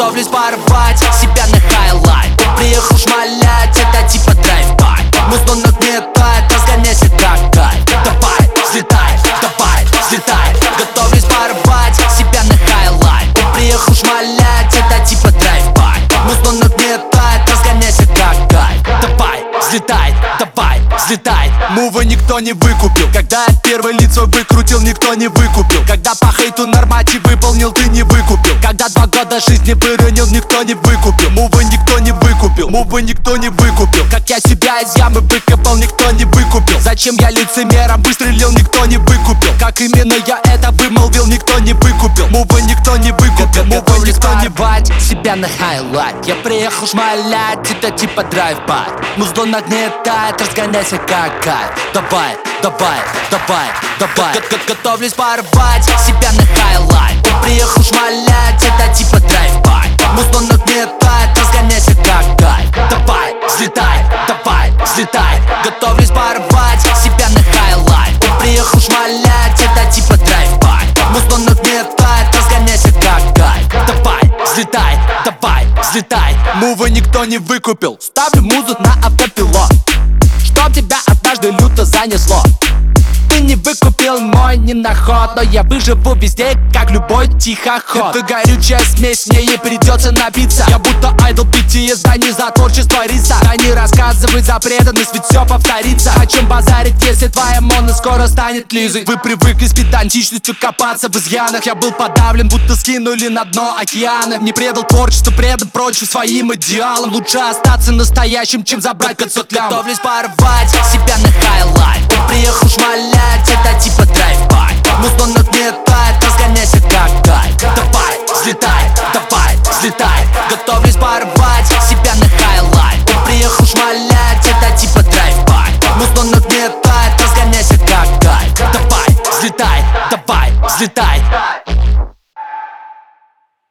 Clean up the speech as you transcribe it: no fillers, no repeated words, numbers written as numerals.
Готовлюсь порвать себя на хайлайт. Приехал шмалять, это типа драйв-бай. Музло нагнетает, разгоняйся как кайф. Давай, взлетай, давай, взлетай. Готовлюсь порвать себя на хайлайт. Приехал шмалять, это типа драйв-бай. Музло нагнетает, разгоняйся как кайф. Давай, взлетай, давай, взлетай. Мувы никто не выкупил. Когда я первое лицо выкрутил, никто не выкупил. Когда по хейту норматив выполнил, ты не выкупил. Когда 2 года жизни выронил, никто не выкупил. Мувы никто не выкупил, мувы никто не выкупил. Как я себя из ямы выкопал, никто не выкупил. Зачем я лицемером выстрелил, никто не выкупил. Как именно я это вымолвил, никто не выкупил. Мувы никто не выкупил, мувы никто не бать себя на хайлайт. Я приехал шмалять, это типа драйв-бай. Музло нагнетает, разгоняйся как кайф. Давай, давай, давай, давай. Готовлюсь порвать себя на хайлайт. Приехал шмалять, это типа драйв-бай. Музло нагнетает, разгоняйся как кайф. Давай, взлетай, давай, взлетай. Готовлюсь порвать себя на хайлайт. Приехал шмалять, это типа драйв-бай. Музло нагнетает, разгоняйся как кайф. Давай, взлетай, давай, взлетай. Мувы никто не выкупил. Ставлю музу на автопилот, чтоб тебя однажды люто занесло. Ты не выкупил мой ненаход, но я выживу везде, как любой тихоход. Это горючая смесь, мне ей придется набиться. Я будто айдол PTSD, не за творчество риса. Да не рассказывай за преданность, ведь все повторится. О чем базарить, если твоя мона скоро станет Лизой? Вы привыкли с педантичностью копаться в изъянах. Я был подавлен, будто скинули на дно океана. Не предал творчество, предал прочим своим идеалам. Лучше остаться настоящим, чем забрать 500 лям. Готовлюсь порвать себя на хайлайт. Приехал шмалять, это типа драйв-бай. Музло нагнетает, разгоняйся как кайф. Давай, взлетай, давай, взлетай. Готовлюсь порвать себя на хайлайт. Приехал шмалять, это типа драйв-бай. Музло нагнетает, разгоняйся как кайф. Давай, взлетай, давай, взлетай.